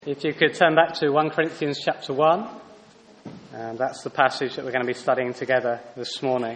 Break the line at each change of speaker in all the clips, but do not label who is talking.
If you could turn back to 1 Corinthians chapter 1, and that's the passage that we're going to be studying together this morning.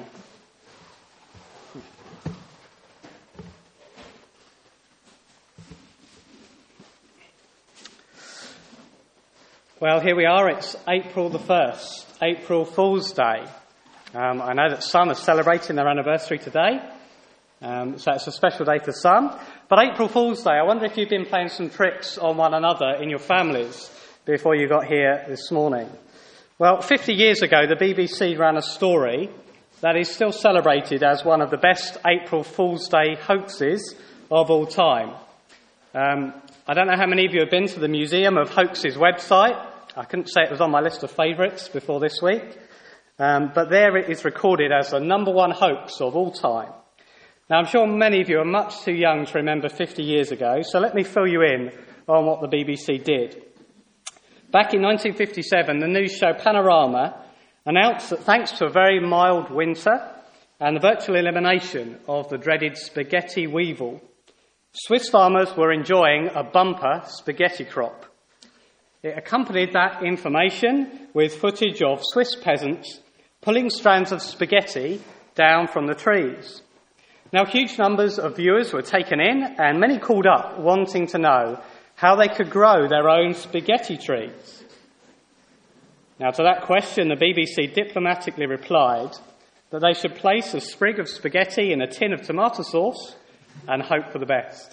Well, here we are, it's April the 1st, April Fool's Day. I know that some are celebrating their anniversary today, so it's a special day for some. But April Fool's Day, I wonder if you've been playing some tricks on one another in your families before you got here this morning. Well, 50 years ago, the BBC ran a story that is still celebrated as one of the best April Fool's Day hoaxes of all time. I don't know how many of you have been to the Museum of Hoaxes website. I couldn't say it was on my list of favourites before this week. But there it is recorded as the number one hoax of all time. Now, I'm sure many of you are much too young to remember 50 years ago, so let me fill you in on what the BBC did. Back in 1957, the news show Panorama announced that thanks to a very mild winter and the virtual elimination of the dreaded spaghetti weevil, Swiss farmers were enjoying a bumper spaghetti crop. It accompanied that information with footage of Swiss peasants pulling strands of spaghetti down from the trees. Now, huge numbers of viewers were taken in, and many called up wanting to know how they could grow their own spaghetti trees. Now, to that question, the BBC diplomatically replied that they should place a sprig of spaghetti in a tin of tomato sauce and hope for the best.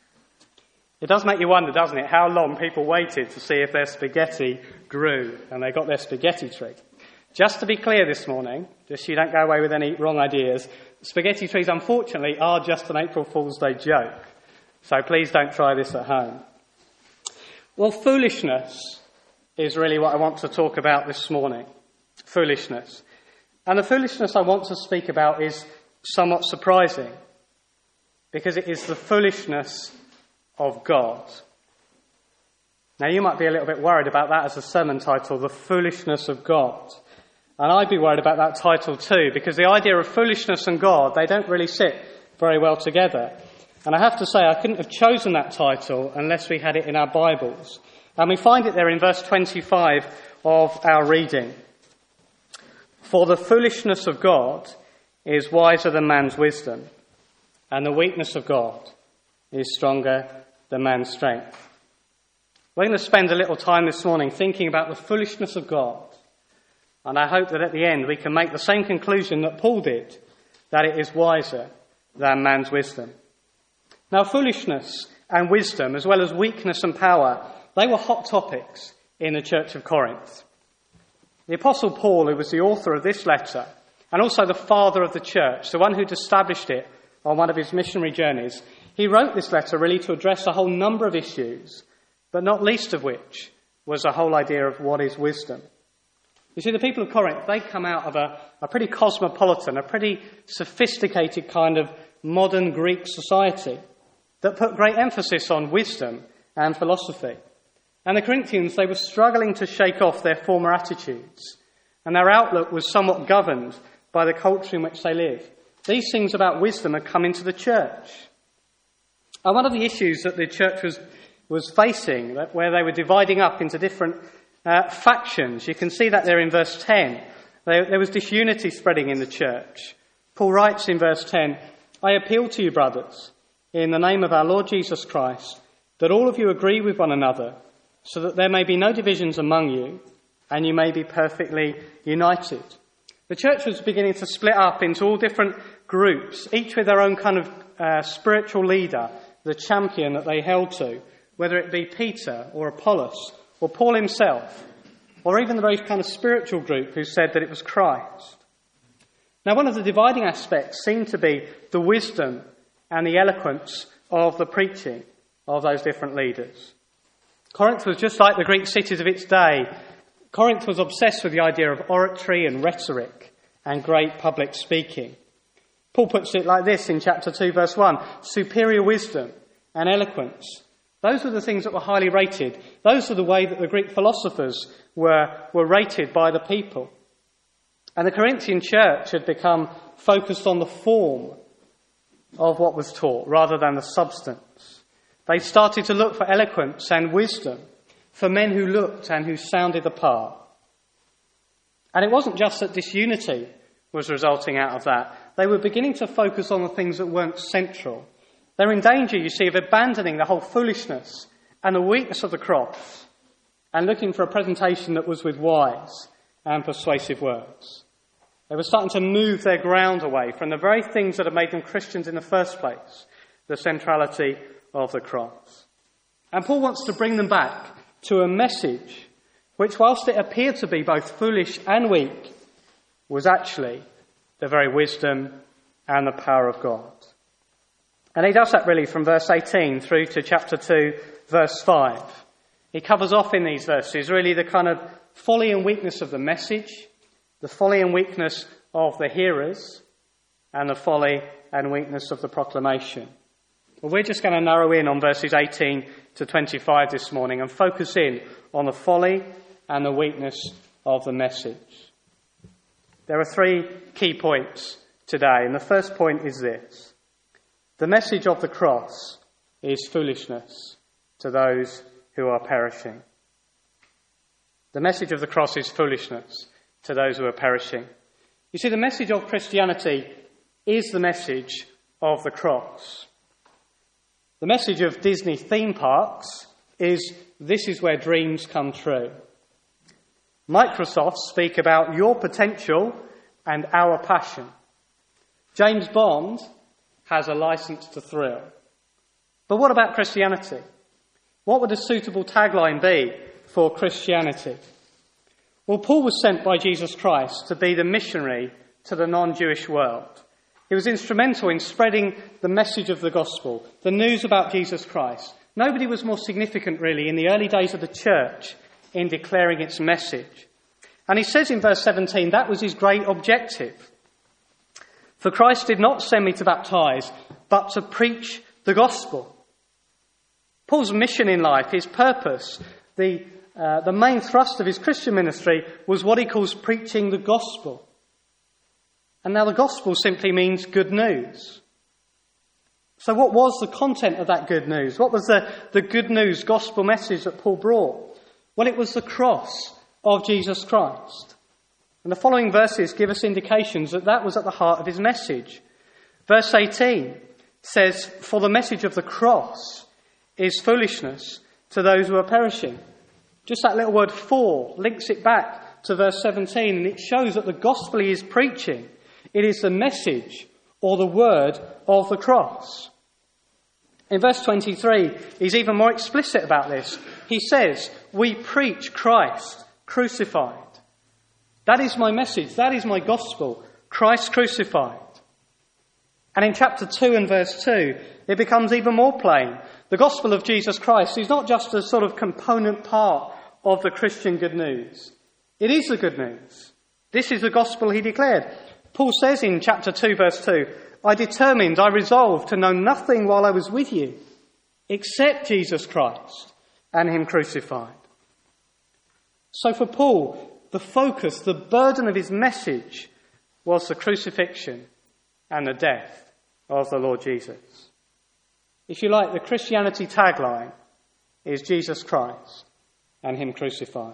It does make you wonder, doesn't it, how long people waited to see if their spaghetti grew and they got their spaghetti tree. Just to be clear this morning, just so you don't go away with any wrong ideas, spaghetti trees, unfortunately, are just an April Fool's Day joke. So please don't try this at home. Well, foolishness is really what I want to talk about this morning. Foolishness. And the foolishness I want to speak about is somewhat surprising, because it is the foolishness of God. Now, you might be a little bit worried about that as a sermon title, The Foolishness of God. And I'd be worried about that title too, because the idea of foolishness and God, they don't really sit very well together. And I have to say, I couldn't have chosen that title unless we had it in our Bibles. And we find it there in verse 25 of our reading. For the foolishness of God is wiser than man's wisdom, and the weakness of God is stronger than man's strength. We're going to spend a little time this morning thinking about the foolishness of God. And I hope that at the end we can make the same conclusion that Paul did, that it is wiser than man's wisdom. Now, foolishness and wisdom, as well as weakness and power, they were hot topics in the church of Corinth. The Apostle Paul, who was the author of this letter, and also the father of the church, the one who'd established it on one of his missionary journeys, he wrote this letter really to address a whole number of issues, but not least of which was the whole idea of what is wisdom. You see, the people of Corinth, they come out of a pretty cosmopolitan, a pretty sophisticated kind of modern Greek society that put great emphasis on wisdom and philosophy. And the Corinthians, they were struggling to shake off their former attitudes, and their outlook was somewhat governed by the culture in which they live. These things about wisdom had come into the church. And one of the issues that the church was facing, where they were dividing up into different factions. You can see that there in verse 10. There was disunity spreading in the church. Paul writes in verse 10, I appeal to you, brothers, in the name of our Lord Jesus Christ, that all of you agree with one another, so that there may be no divisions among you, and you may be perfectly united. The church was beginning to split up into all different groups, each with their own kind of spiritual leader, the champion that they held to, whether it be Peter or Apollos, or Paul himself, or even the very kind of spiritual group who said that it was Christ. Now, one of the dividing aspects seemed to be the wisdom and the eloquence of the preaching of those different leaders. Corinth was just like the Greek cities of its day. Corinth was obsessed with the idea of oratory and rhetoric and great public speaking. Paul puts it like this in chapter 2, verse 1, superior wisdom and eloquence. Those were the things that were highly rated. Those were the way that the Greek philosophers were rated by the people. And the Corinthian church had become focused on the form of what was taught rather than the substance. They started to look for eloquence and wisdom for men who looked and who sounded the part. And it wasn't just that disunity was resulting out of that. They were beginning to focus on the things that weren't central. They're in danger, you see, of abandoning the whole foolishness and the weakness of the cross and looking for a presentation that was with wise and persuasive words. They were starting to move their ground away from the very things that had made them Christians in the first place, the centrality of the cross. And Paul wants to bring them back to a message which, whilst it appeared to be both foolish and weak, was actually the very wisdom and the power of God. And he does that really from verse 18 through to chapter 2, verse 5. He covers off in these verses really the kind of folly and weakness of the message, the folly and weakness of the hearers, and the folly and weakness of the proclamation. Well, we're just going to narrow in on verses 18 to 25 this morning and focus in on the folly and the weakness of the message. There are three key points today, and the first point is this. The message of the cross is foolishness to those who are perishing. The message of the cross is foolishness to those who are perishing. You see, the message of Christianity is the message of the cross. The message of Disney theme parks is, this is where dreams come true. Microsoft speak about your potential and our passion. James Bond has a license to thrill. But what about Christianity? What would a suitable tagline be for Christianity? Well, Paul was sent by Jesus Christ to be the missionary to the non-Jewish world. He was instrumental in spreading the message of the gospel, the news about Jesus Christ. Nobody was more significant, really, in the early days of the church in declaring its message. And he says in verse 17, that was his great objective. For Christ did not send me to baptize, but to preach the gospel. Paul's mission in life, his purpose, the main thrust of his Christian ministry was what he calls preaching the gospel. And now the gospel simply means good news. So what was the content of that good news? What was the good news gospel message that Paul brought? Well, it was the cross of Jesus Christ. And the following verses give us indications that that was at the heart of his message. Verse 18 says, for the message of the cross is foolishness to those who are perishing. Just that little word for links it back to verse 17, and it shows that the gospel he is preaching, it is the message or the word of the cross. In verse 23, he's even more explicit about this. He says, we preach Christ crucified. That is my message. That is my gospel. Christ crucified. And in chapter 2 and verse 2, it becomes even more plain. The gospel of Jesus Christ is not just a sort of component part of the Christian good news. It is the good news. This is the gospel he declared. Paul says in chapter 2, verse 2, I resolved to know nothing while I was with you, except Jesus Christ and him crucified. So for Paul, the focus, the burden of his message was the crucifixion and the death of the Lord Jesus. If you like, the Christianity tagline is Jesus Christ and him crucified.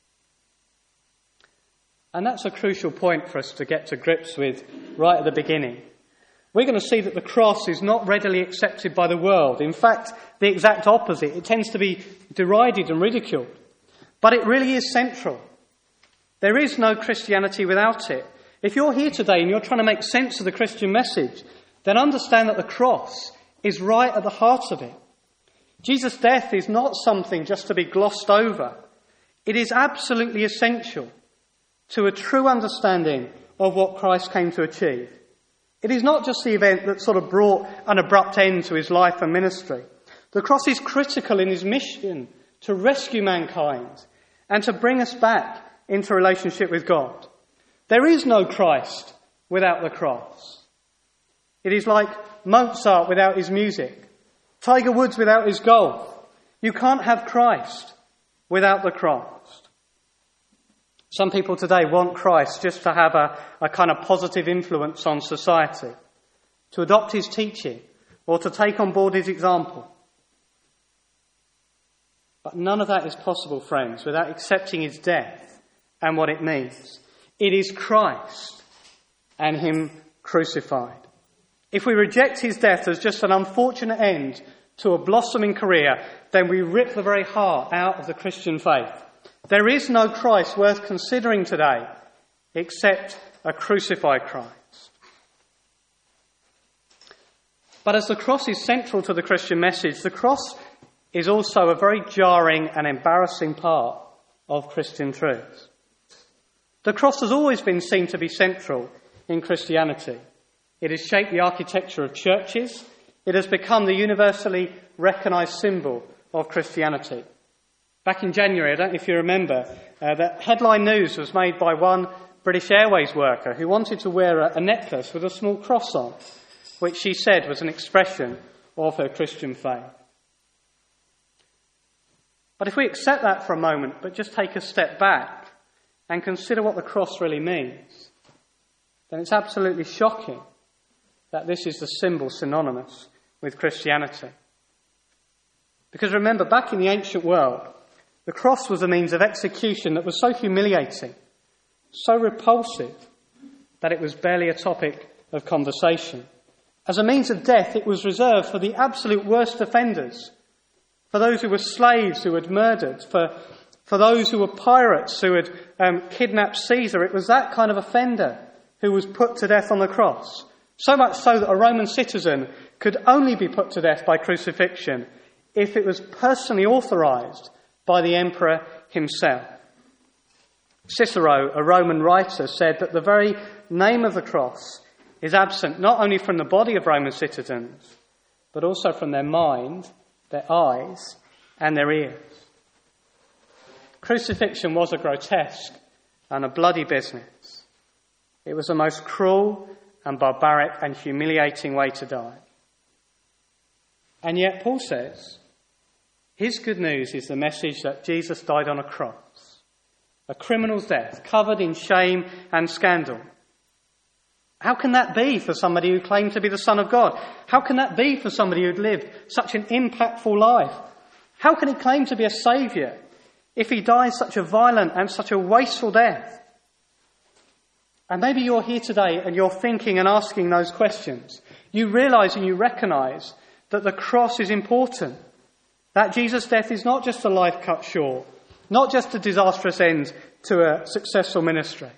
And that's a crucial point for us to get to grips with right at the beginning. We're going to see that the cross is not readily accepted by the world. In fact, the exact opposite. It tends to be derided and ridiculed. But it really is central. There is no Christianity without it. If you're here today and you're trying to make sense of the Christian message, then understand that the cross is right at the heart of it. Jesus' death is not something just to be glossed over. It is absolutely essential to a true understanding of what Christ came to achieve. It is not just the event that sort of brought an abrupt end to his life and ministry. The cross is critical in his mission to rescue mankind and to bring us back into relationship with God. There is no Christ without the cross. It is like Mozart without his music, Tiger Woods without his golf. You can't have Christ without the cross. Some people today want Christ just to have a kind of positive influence on society, to adopt his teaching, or to take on board his example. But none of that is possible, friends, without accepting his death and what it means. It is Christ and him crucified. If we reject his death as just an unfortunate end to a blossoming career, then we rip the very heart out of the Christian faith. There is no Christ worth considering today except a crucified Christ. But as the cross is central to the Christian message, the cross is also a very jarring and embarrassing part of Christian truth. The cross has always been seen to be central in Christianity. It has shaped the architecture of churches. It has become the universally recognised symbol of Christianity. Back in January, I don't know if you remember, that headline news was made by one British Airways worker who wanted to wear a necklace with a small cross on, which she said was an expression of her Christian faith. But if we accept that for a moment, but just take a step back and consider what the cross really means, then it's absolutely shocking that this is the symbol synonymous with Christianity. Because remember, back in the ancient world, the cross was a means of execution that was so humiliating, so repulsive, that it was barely a topic of conversation. As a means of death, it was reserved for the absolute worst offenders, for those who were slaves who had murdered, for those who were pirates who had kidnapped Caesar. It was that kind of offender who was put to death on the cross. So much so that a Roman citizen could only be put to death by crucifixion if it was personally authorised by the emperor himself. Cicero, a Roman writer, said that the very name of the cross is absent not only from the body of Roman citizens, but also from their mind, their eyes, and their ears. Crucifixion was a grotesque and a bloody business. It was a most cruel and barbaric and humiliating way to die. And yet Paul says his good news is the message that Jesus died on a cross, a criminal's death, covered in shame and scandal. How can that be for somebody who claimed to be the Son of God? How can that be for somebody who'd lived such an impactful life? How can he claim to be a saviour if he dies such a violent and such a wasteful death? And maybe you're here today and you're thinking and asking those questions. You realise and you recognise that the cross is important. That Jesus' death is not just a life cut short, not just a disastrous end to a successful ministry.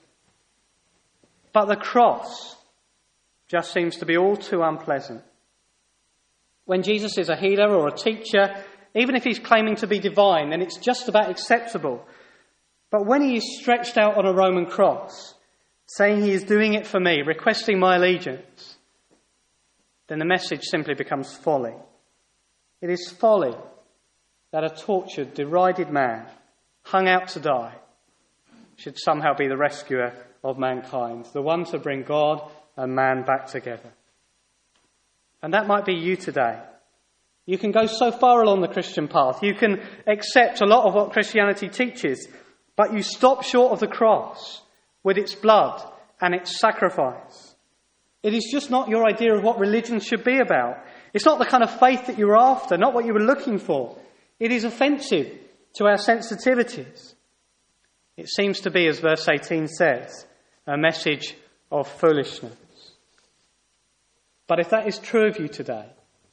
But the cross just seems to be all too unpleasant. When Jesus is a healer or a teacher, even if he's claiming to be divine, then it's just about acceptable. But when he is stretched out on a Roman cross, saying he is doing it for me, requesting my allegiance, then the message simply becomes folly. It is folly that a tortured, derided man, hung out to die, should somehow be the rescuer of mankind, the one to bring God and man back together. And that might be you today. You can go so far along the Christian path. You can accept a lot of what Christianity teaches, but you stop short of the cross with its blood and its sacrifice. It is just not your idea of what religion should be about. It's not the kind of faith that you were after, not what you were looking for. It is offensive to our sensitivities. It seems to be, as verse 18 says, a message of foolishness. But if that is true of you today,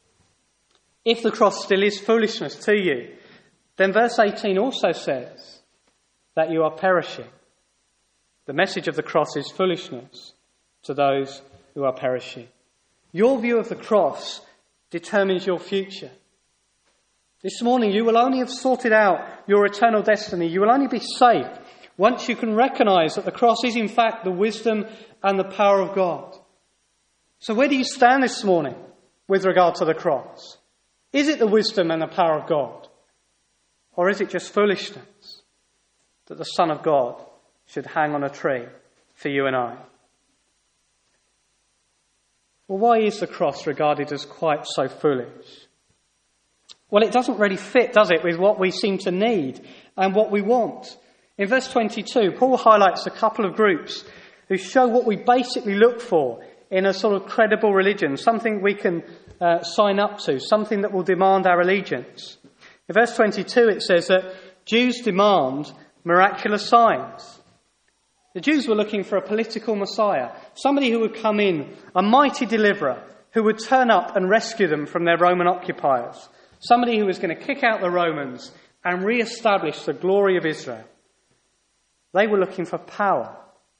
if the cross still is foolishness to you, then verse 18 also says that you are perishing. The message of the cross is foolishness to those who are perishing. Your view of the cross determines your future. This morning you will only have sorted out your eternal destiny. You will only be safe once you can recognise that the cross is in fact the wisdom and the power of God. So where do you stand this morning with regard to the cross? Is it the wisdom and the power of God? Or is it just foolishness that the Son of God should hang on a tree for you and I? Well, why is the cross regarded as quite so foolish? Well, it doesn't really fit, does it, with what we seem to need and what we want. In verse 22, Paul highlights a couple of groups who show what we basically look for in a sort of credible religion, something we can sign up to, something that will demand our allegiance. In verse 22 it says that Jews demand miraculous signs. The Jews were looking for a political Messiah, somebody who would come in, a mighty deliverer, who would turn up and rescue them from their Roman occupiers, somebody who was going to kick out the Romans and re-establish the glory of Israel. They were looking for power.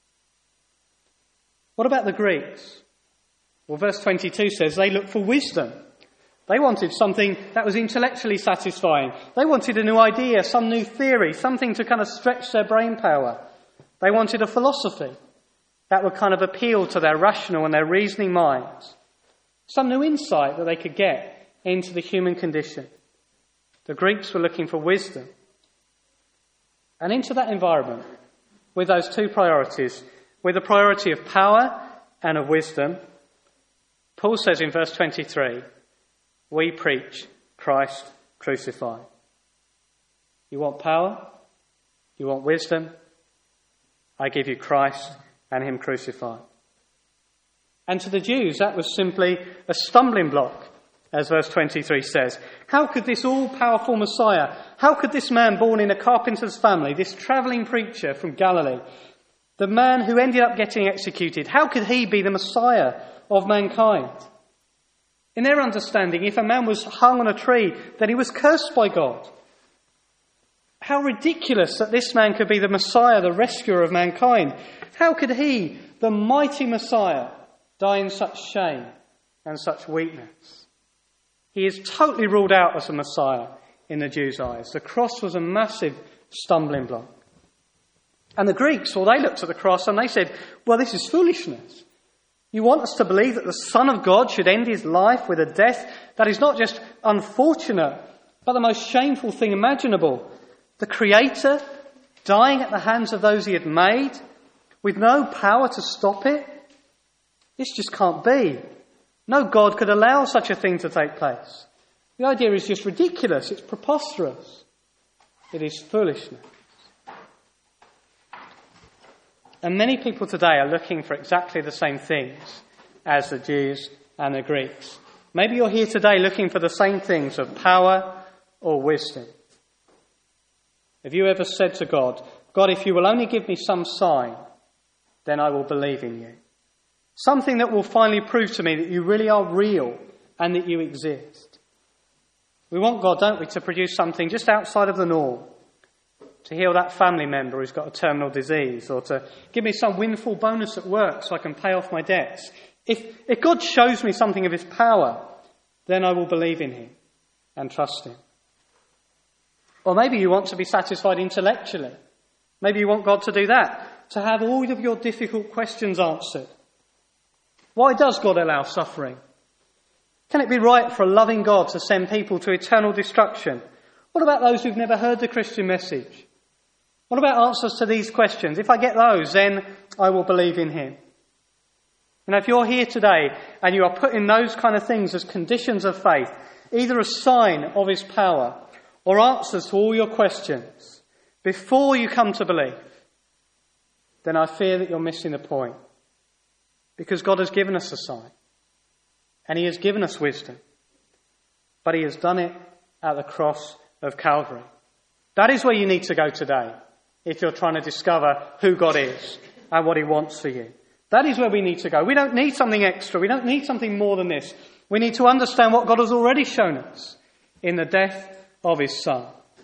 What about the Greeks? Well, verse 22 says they looked for wisdom. They wanted something that was intellectually satisfying. They wanted a new idea, some new theory, something to kind of stretch their brain power. They wanted a philosophy that would kind of appeal to their rational and their reasoning minds. Some new insight that they could get into the human condition. The Greeks were looking for wisdom. And into that environment, with those two priorities, with the priority of power and of wisdom, Paul says in verse 23, we preach Christ crucified. You want power? You want wisdom? I give you Christ and him crucified. And to the Jews, that was simply a stumbling block, as verse 23 says. How could this all-powerful Messiah, how could this man born in a carpenter's family, this travelling preacher from Galilee, the man who ended up getting executed, how could he be the Messiah of mankind? In their understanding, if a man was hung on a tree, then he was cursed by God. How ridiculous that this man could be the Messiah, the rescuer of mankind. How could he, the mighty Messiah, die in such shame and such weakness? He is totally ruled out as a Messiah in the Jews' eyes. The cross was a massive stumbling block. And the Greeks, well, they looked at the cross and they said, well, this is foolishness. You want us to believe that the Son of God should end his life with a death that is not just unfortunate, but the most shameful thing imaginable. The Creator dying at the hands of those he had made, with no power to stop it? This just can't be. No God could allow such a thing to take place. The idea is just ridiculous. It's preposterous. It is foolishness. And many people today are looking for exactly the same things as the Jews and the Greeks. Maybe you're here today looking for the same things of power or wisdom. Have you ever said to God, God, if you will only give me some sign, then I will believe in you? Something that will finally prove to me that you really are real and that you exist. We want God, don't we, to produce something just outside of the norm. To heal that family member who's got a terminal disease, or to give me some windfall bonus at work so I can pay off my debts. If God shows me something of his power, then I will believe in him and trust him. Or maybe you want to be satisfied intellectually. Maybe you want God to do that, to have all of your difficult questions answered. Why does God allow suffering? Can it be right for a loving God to send people to eternal destruction? What about those who've never heard the Christian message? What about answers to these questions? If I get those, then I will believe in him. And if you're here today and you are putting those kind of things as conditions of faith, either a sign of his power or answers to all your questions before you come to believe, then I fear that you're missing the point. Because God has given us a sign. And he has given us wisdom. But he has done it at the cross of Calvary. That is where you need to go today if you're trying to discover who God is and what he wants for you. That is where we need to go. We don't need something extra. We don't need something more than this. We need to understand what God has already shown us in the death of his Son.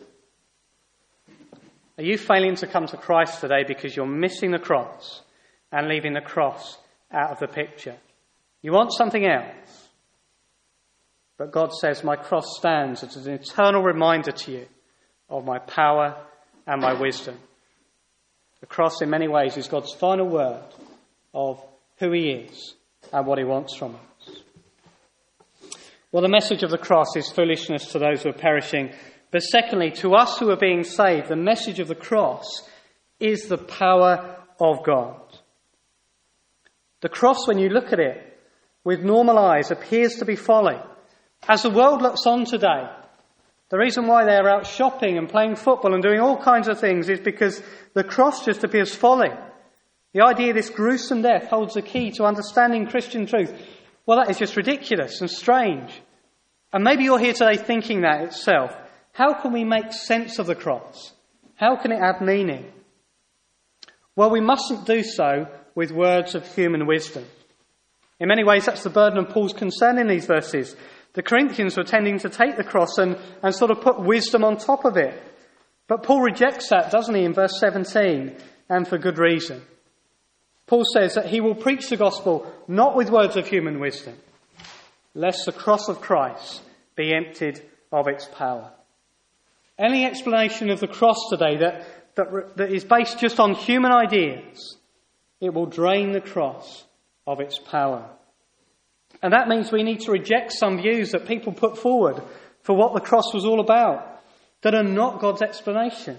Are you failing to come to Christ today because you're missing the cross and leaving the cross out of the picture? You want something else. But God says, my cross stands as an eternal reminder to you of my power and my wisdom. The cross in many ways is God's final word of who he is and what he wants from us. Well, the message of the cross is foolishness to those who are perishing. But secondly, to us who are being saved, the message of the cross is the power of God. The cross, when you look at it with normal eyes, appears to be folly. As the world looks on today, the reason why they're out shopping and playing football and doing all kinds of things is because the cross just appears folly. The idea of this gruesome death holds the key to understanding Christian truth. Well, that is just ridiculous and strange. And maybe you're here today thinking that itself. How can we make sense of the cross? How can it have meaning? Well, we mustn't do so with words of human wisdom. In many ways, that's the burden of Paul's concern in these verses. The Corinthians were tending to take the cross and sort of put wisdom on top of it. But Paul rejects that, doesn't he, in verse 17, and for good reason. Paul says that he will preach the gospel not with words of human wisdom, lest the cross of Christ be emptied of its power. Any explanation of the cross today that is based just on human ideas, it will drain the cross of its power. And that means we need to reject some views that people put forward for what the cross was all about, that are not God's explanation.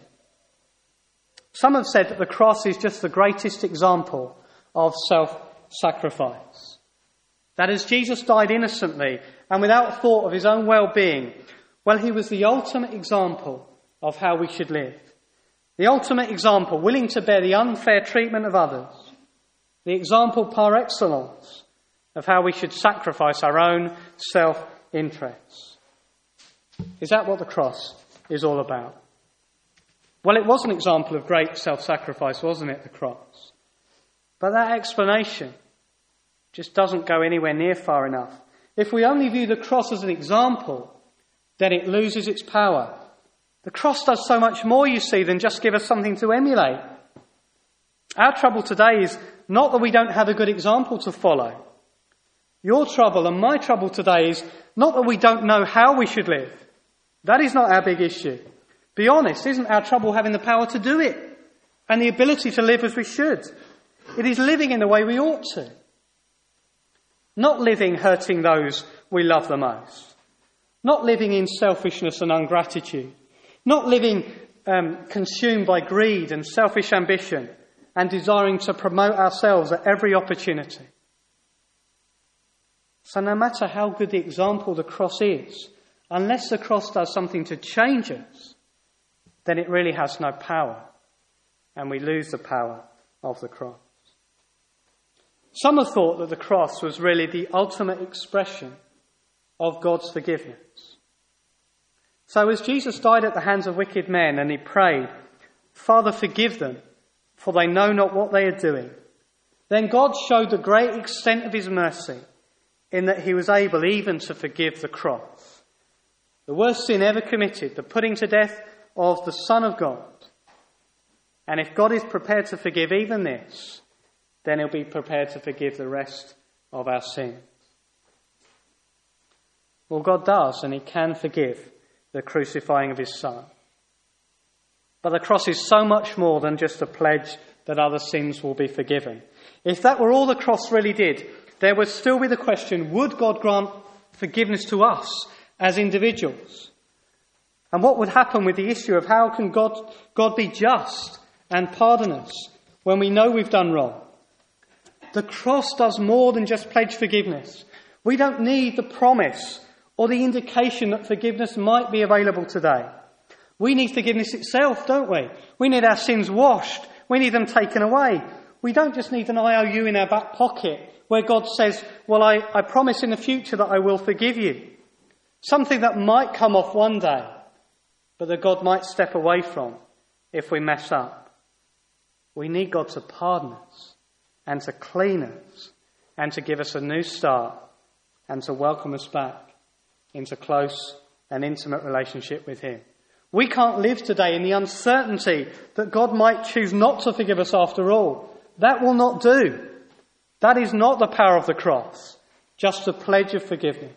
Some have said that the cross is just the greatest example of self-sacrifice. That as Jesus died innocently and without thought of his own well-being, well, he was the ultimate example of how we should live. The ultimate example, willing to bear the unfair treatment of others. The example par excellence of how we should sacrifice our own self-interests. Is that what the cross is all about? Well, it was an example of great self-sacrifice, wasn't it, the cross? But that explanation just doesn't go anywhere near far enough. If we only view the cross as an example, then it loses its power. The cross does so much more, you see, than just give us something to emulate. Our trouble today is not that we don't have a good example to follow. Your trouble and my trouble today is not that we don't know how we should live. That is not our big issue. Be honest, isn't our trouble having the power to do it and the ability to live as we should? It is living in the way we ought to. Not living hurting those we love the most. Not living in selfishness and ingratitude. Not living consumed by greed and selfish ambition and desiring to promote ourselves at every opportunity. So no matter how good the example the cross is, unless the cross does something to change us, then it really has no power, and we lose the power of the cross. Some have thought that the cross was really the ultimate expression of God's forgiveness. So as Jesus died at the hands of wicked men and he prayed, "Father, forgive them, for they know not what they are doing," then God showed the great extent of his mercy in that he was able even to forgive the cross. The worst sin ever committed, the putting to death of the Son of God. And if God is prepared to forgive even this, then he'll be prepared to forgive the rest of our sins. Well, God does, and he can forgive the crucifying of his Son. But the cross is so much more than just a pledge that other sins will be forgiven. If that were all the cross really did, there would still be the question, would God grant forgiveness to us as individuals? And what would happen with the issue of how can God be just and pardon us when we know we've done wrong? The cross does more than just pledge forgiveness. We don't need the promise or the indication that forgiveness might be available today. We need forgiveness itself, don't we? We need our sins washed. We need them taken away. We don't just need an IOU in our back pocket where God says, well, I promise in the future that I will forgive you. Something that might come off one day, but that God might step away from if we mess up. We need God to pardon us and to clean us and to give us a new start and to welcome us back into close and intimate relationship with him. We can't live today in the uncertainty that God might choose not to forgive us after all. That will not do. That is not the power of the cross, just a pledge of forgiveness.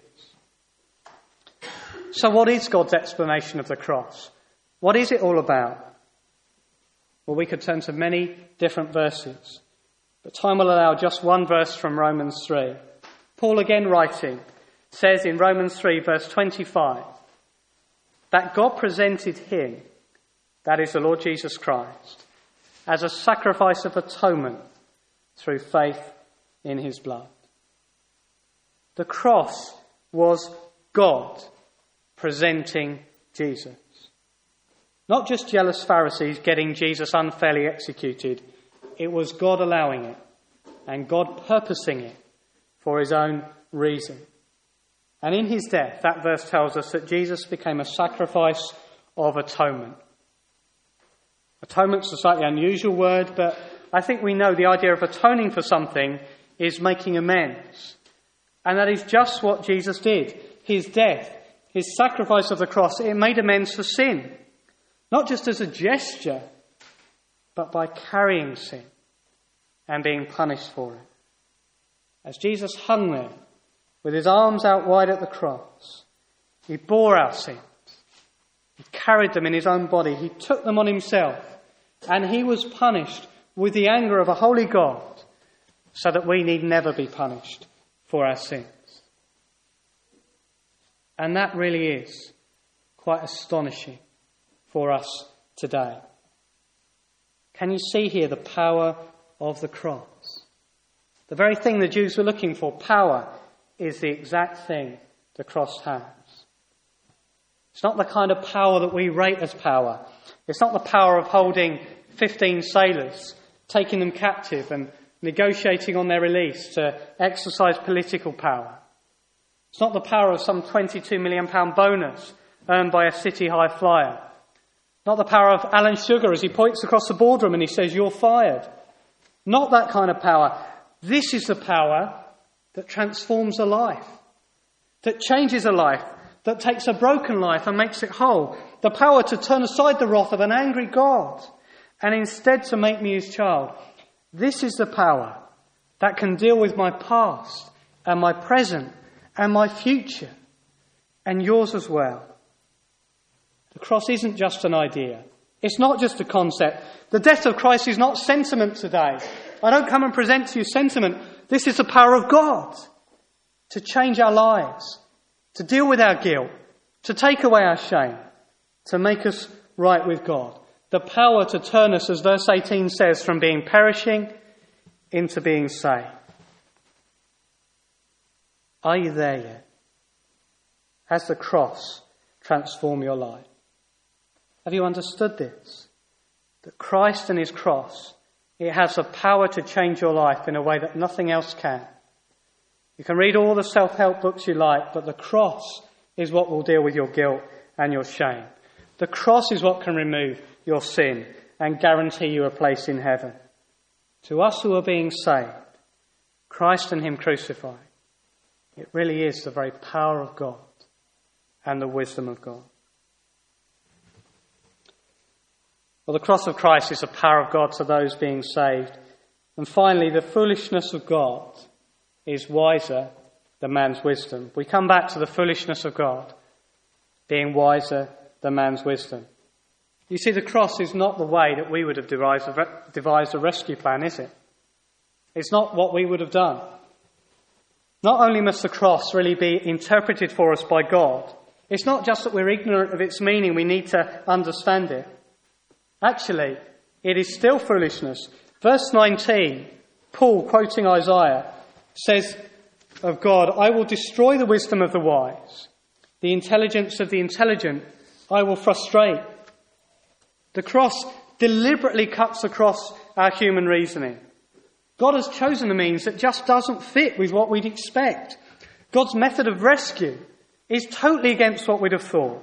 So what is God's explanation of the cross? What is it all about? Well, we could turn to many different verses, but time will allow just one verse from Romans 3. Paul, again writing, says in Romans 3 verse 25, that God presented him, that is the Lord Jesus Christ, as a sacrifice of atonement through faith in his blood. The cross was God presenting Jesus. Not just jealous Pharisees getting Jesus unfairly executed. It was God allowing it and God purposing it for his own reason. And in his death, that verse tells us that Jesus became a sacrifice of atonement. Atonement's a slightly unusual word, but I think we know the idea of atoning for something is making amends. And that is just what Jesus did. His death, his sacrifice of the cross, it made amends for sin. Not just as a gesture, but by carrying sin and being punished for it. As Jesus hung there with his arms out wide at the cross, he bore our sins. He carried them in his own body. He took them on himself. And he was punished with the anger of a holy God so that we need never be punished for our sins. And that really is quite astonishing for us today. Can you see here the power of the cross? The very thing the Jews were looking for, power, is the exact thing the cross has. It's not the kind of power that we rate as power. It's not the power of holding 15 sailors, taking them captive and negotiating on their release to exercise political power. It's not the power of some £22 million bonus earned by a city high flyer. Not the power of Alan Sugar as he points across the boardroom and he says, "You're fired." Not that kind of power. This is the power that transforms a life, that changes a life, that takes a broken life and makes it whole. The power to turn aside the wrath of an angry God and instead to make me his child. This is the power that can deal with my past and my present and my future and yours as well. The cross isn't just an idea. It's not just a concept. The death of Christ is not sentiment today. I don't come and present to you sentiment. This is the power of God to change our lives, to deal with our guilt, to take away our shame, to make us right with God. The power to turn us, as verse 18 says, from being perishing into being saved. Are you there yet? Has the cross transformed your life? Have you understood this? That Christ and his cross, it has the power to change your life in a way that nothing else can. You can read all the self-help books you like, but the cross is what will deal with your guilt and your shame. The cross is what can remove your sin and guarantee you a place in heaven. To us who are being saved, Christ and him crucified, it really is the very power of God and the wisdom of God. Well, the cross of Christ is the power of God to those being saved. And finally, the foolishness of God is wiser than man's wisdom. We come back to the foolishness of God being wiser than man's wisdom. You see, the cross is not the way that we would have devised a rescue plan, is it? It's not what we would have done. Not only must the cross really be interpreted for us by God, it's not just that we're ignorant of its meaning, we need to understand it. Actually, it is still foolishness. Verse 19, Paul, quoting Isaiah, says of God, "I will destroy the wisdom of the wise. The intelligence of the intelligent I will frustrate." The cross deliberately cuts across our human reasoning. God has chosen a means that just doesn't fit with what we'd expect. God's method of rescue is totally against what we'd have thought.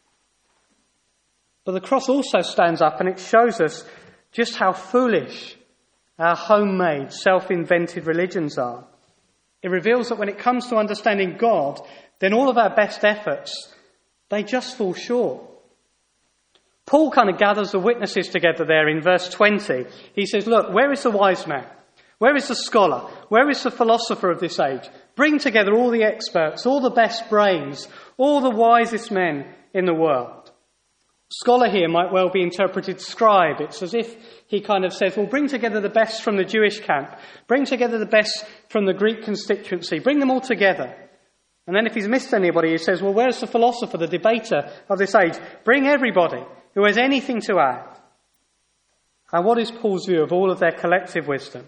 But the cross also stands up and it shows us just how foolish our homemade, self-invented religions are. It reveals that when it comes to understanding God, then all of our best efforts, they just fall short. Paul kind of gathers the witnesses together there in verse 20. He says, look, where is the wise man? Where is the scholar? Where is the philosopher of this age? Bring together all the experts, all the best brains, all the wisest men in the world. Scholar here might well be interpreted scribe. It's as if he kind of says, well, bring together the best from the Jewish camp. Bring together the best from the Greek constituency. Bring them all together. And then if he's missed anybody, he says, well, where's the philosopher, the debater of this age? Bring everybody who has anything to add. And what is Paul's view of all of their collective wisdom?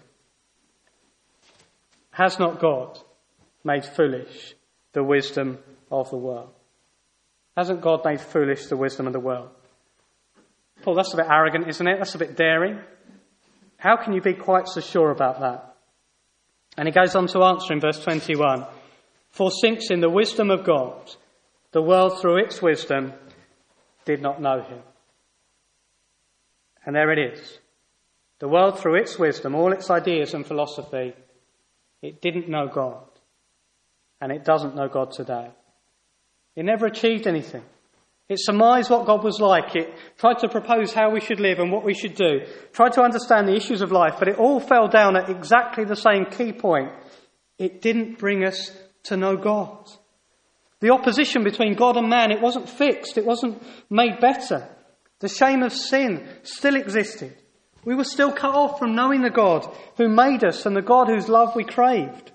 Has not God made foolish the wisdom of the world? Hasn't God made foolish the wisdom of the world? Paul, that's a bit arrogant, isn't it? That's a bit daring. How can you be quite so sure about that? And he goes on to answer in verse 21. For since in the wisdom of God, the world through its wisdom did not know him. And there it is. The world, through its wisdom, all its ideas and philosophy, it didn't know God. And it doesn't know God today. It never achieved anything. It surmised what God was like. It tried to propose how we should live and what we should do. Tried to understand the issues of life, but it all fell down at exactly the same key point. It didn't bring us to know God. The opposition between God and man, it wasn't fixed. It wasn't made better. The shame of sin still existed. We were still cut off from knowing the God who made us and the God whose love we craved.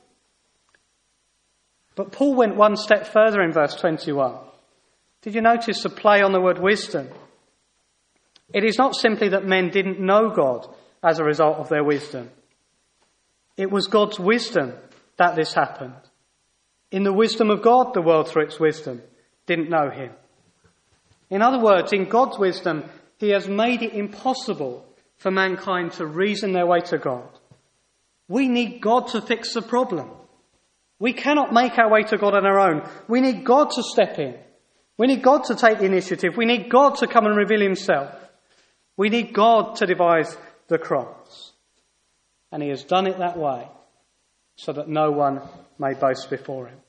But Paul went one step further in verse 21. Did you notice the play on the word wisdom? It is not simply that men didn't know God as a result of their wisdom. It was God's wisdom that this happened. In the wisdom of God, the world through its wisdom didn't know him. In other words, in God's wisdom, he has made it impossible for mankind to reason their way to God. We need God to fix the problem. We cannot make our way to God on our own. We need God to step in. We need God to take the initiative. We need God to come and reveal himself. We need God to devise the cross. And he has done it that way so that no one may boast before him.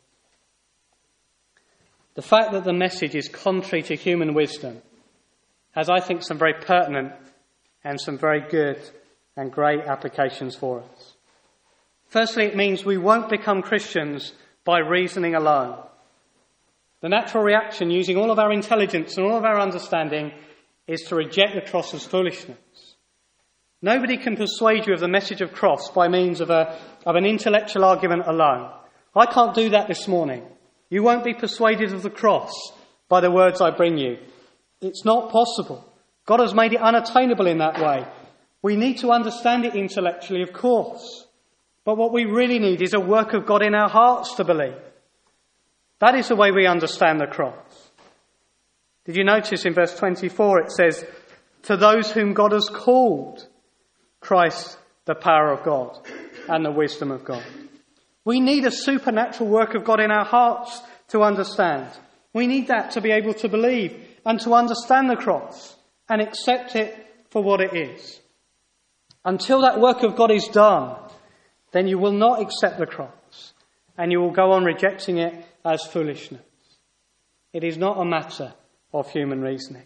The fact that the message is contrary to human wisdom has, I think, some very pertinent and some very good and great applications for us. Firstly, it means we won't become Christians by reasoning alone. The natural reaction, using all of our intelligence and all of our understanding, is to reject the cross as foolishness. Nobody can persuade you of the message of cross by means of an intellectual argument alone. I can't do that this morning. You won't be persuaded of the cross by the words I bring you. It's not possible. God has made it unattainable in that way. We need to understand it intellectually, of course. But what we really need is a work of God in our hearts to believe. That is the way we understand the cross. Did you notice in verse 24 it says, to those whom God has called, Christ, the power of God and the wisdom of God. We need a supernatural work of God in our hearts to understand. We need that to be able to believe and to understand the cross and accept it for what it is. Until that work of God is done, then you will not accept the cross and you will go on rejecting it as foolishness. It is not a matter of human reasoning.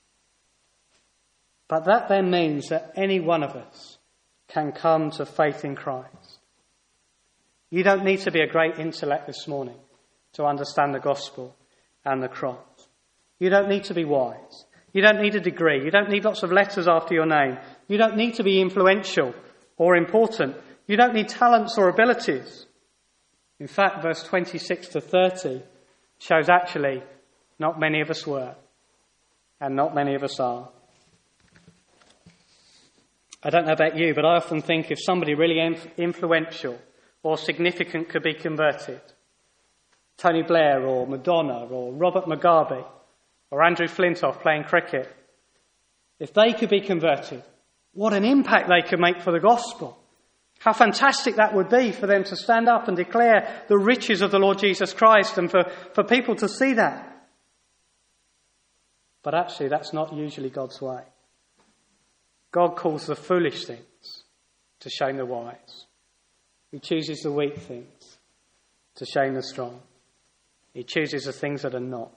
But that then means that any one of us can come to faith in Christ. You don't need to be a great intellect this morning to understand the gospel and the cross. You don't need to be wise. You don't need a degree. You don't need lots of letters after your name. You don't need to be influential or important. You don't need talents or abilities. In fact, verse 26 to 30 shows actually not many of us were, and not many of us are. I don't know about you, but I often think if somebody really influential or significant could be converted, Tony Blair or Madonna or Robert Mugabe or Andrew Flintoff playing cricket, if they could be converted, what an impact they could make for the gospel. How fantastic that would be for them to stand up and declare the riches of the Lord Jesus Christ and for people to see that. But actually, that's not usually God's way. God calls the foolish things to shame the wise. He chooses the weak things to shame the strong. He chooses the things that are not.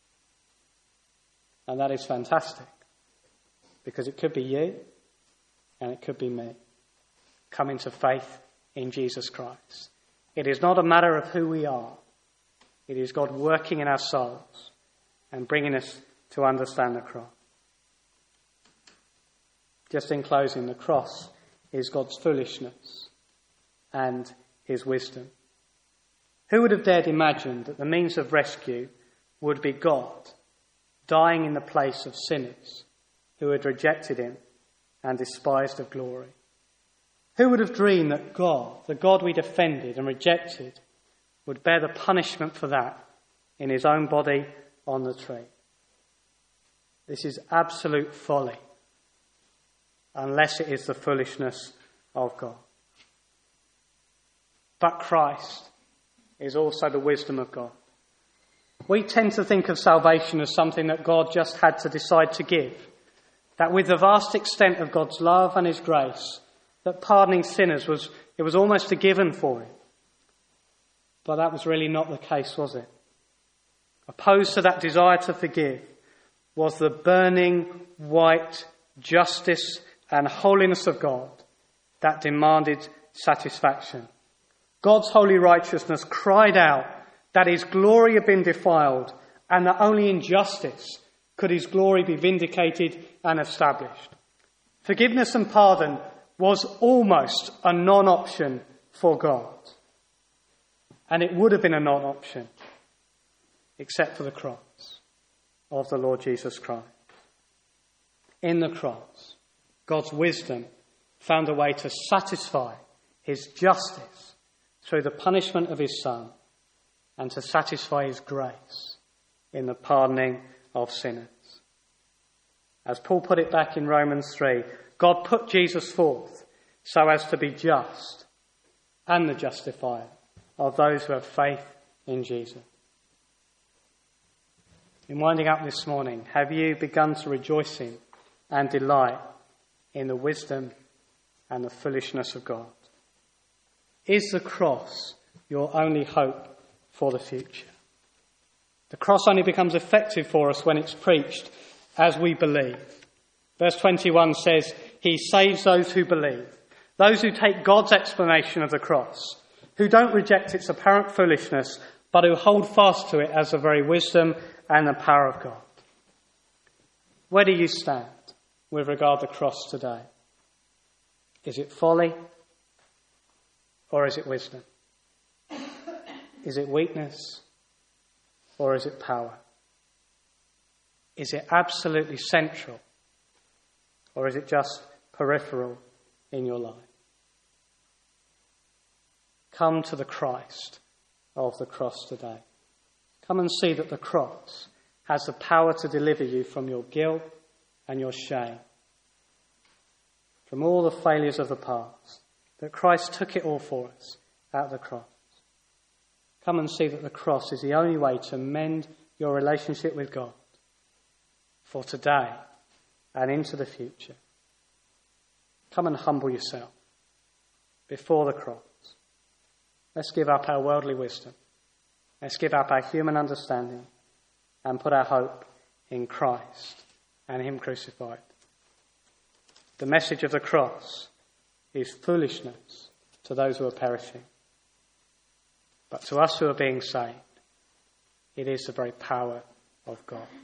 And that is fantastic, because it could be you and it could be me coming to faith in Jesus Christ. It is not a matter of who we are. It is God working in our souls and bringing us to understand the cross. Just in closing, the cross is God's foolishness and his wisdom. Who would have dared imagine that the means of rescue would be God dying in the place of sinners who had rejected him and despised of glory? Who would have dreamed that God, the God we defended and rejected, would bear the punishment for that in his own body on the tree? This is absolute folly, unless it is the foolishness of God. But Christ is also the wisdom of God. We tend to think of salvation as something that God just had to decide to give. That with the vast extent of God's love and his grace, that pardoning sinners was almost a given for him. But that was really not the case, was it? Opposed to that desire to forgive was the burning, white justice and holiness of God that demanded satisfaction. God's holy righteousness cried out that his glory had been defiled and that only in justice could his glory be vindicated and established. Forgiveness and pardon was almost a non-option for God. And it would have been a non-option except for the cross of the Lord Jesus Christ. In the cross, God's wisdom found a way to satisfy his justice through the punishment of his Son and to satisfy his grace in the pardoning of sinners. As Paul put it back in Romans 3, God put Jesus forth so as to be just and the justifier of those who have faith in Jesus. In winding up this morning, have you begun to rejoice in and delight in the wisdom and the foolishness of God? Is the cross your only hope for the future? The cross only becomes effective for us when it's preached as we believe. Verse 21 says, he saves those who believe, those who take God's explanation of the cross, who don't reject its apparent foolishness, but who hold fast to it as the very wisdom and the power of God. Where do you stand with regard to the cross today? Is it folly or is it wisdom? Is it weakness or is it power? Is it absolutely central or is it just peripheral in your life? Come to the Christ of the cross today. Come and see that the cross has the power to deliver you from your guilt and your shame, from all the failures of the past, that Christ took it all for us at the cross. Come and see that the cross is the only way to mend your relationship with God for today and into the future. Come and humble yourself before the cross. Let's give up our worldly wisdom. Let's give up our human understanding and put our hope in Christ and him crucified. The message of the cross is foolishness to those who are perishing. But to us who are being saved, it is the very power of God.